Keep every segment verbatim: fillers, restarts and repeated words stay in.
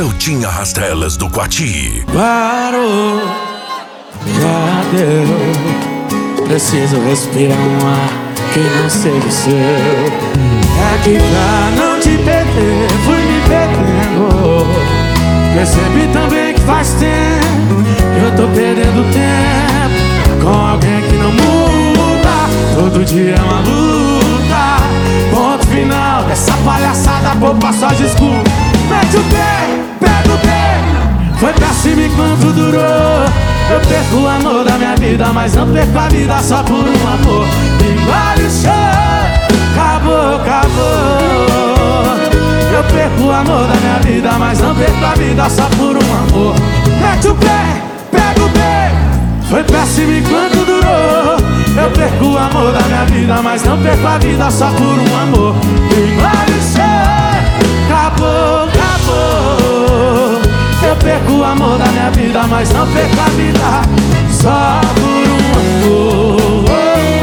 Celtinha Rastelas do Quati. Parou, já deu. Preciso respirar um ar que não seja o seu. É que pra não te perder, fui me perdendo. Percebi também que faz tempo que eu tô perdendo tempo com alguém que não muda. Todo dia é uma luta. Ponto final dessa palhaçada, poupa só desculpa. Mete o pé, pega o pé. Foi péssimo enquanto durou. Eu perco o amor da minha vida, mas não perco a vida só por um amor. Engole o chão, acabou, acabou. Eu perco o amor da minha vida, mas não perco a vida só por um amor. Mete o pé, pega o pé. Foi péssimo enquanto durou. Eu perco o amor da minha vida, mas não perco a vida só por um amor. Engole o chão, acabou, acabou. Eu perco o amor da minha vida, mas não perco a vida só por um amor.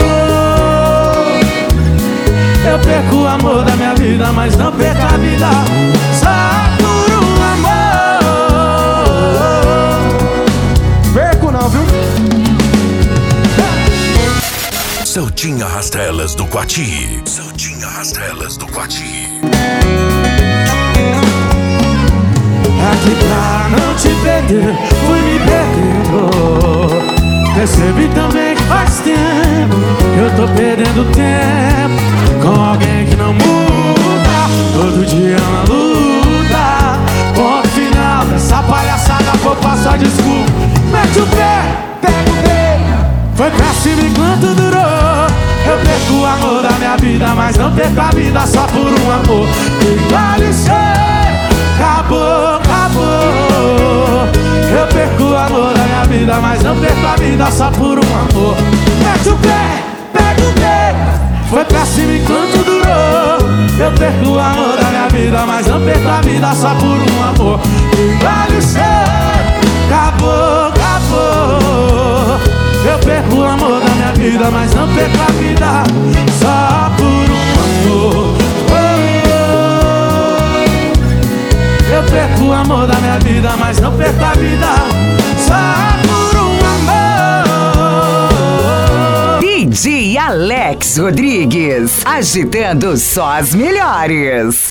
Eu perco o amor da minha vida, mas não perco a vida só por um amor. Perco não, viu? Celtinha Rastelas do Quati. Celtinha Rastelas do Quati. Aqui pra não te perder, fui me perdendo. Percebi também que faz tempo que eu tô perdendo tempo com alguém que não muda. Todo dia é uma luta. Ponto final dessa palhaçada, vou passar desculpa. Mete o pé, pega o pé. Foi péssimo enquanto durou. Eu perco o amor da minha vida, mas não perco a vida só por um amor. Engole o chão, acabou, acabou. Eu perco o amor da minha vida, mas não perco a vida só por um amor. Mete o pé, pega o pé. Foi péssimo enquanto durou. Eu perco o amor da minha vida, mas não perco a vida só por um amor. Engole o chão, acabou, acabou. Eu perco o amor da minha vida, mas não perco a vida só por um amor. Eu perco o amor da minha vida, mas não perco a vida só por um amor. D J Alex Rodrigues, agitando só as melhores.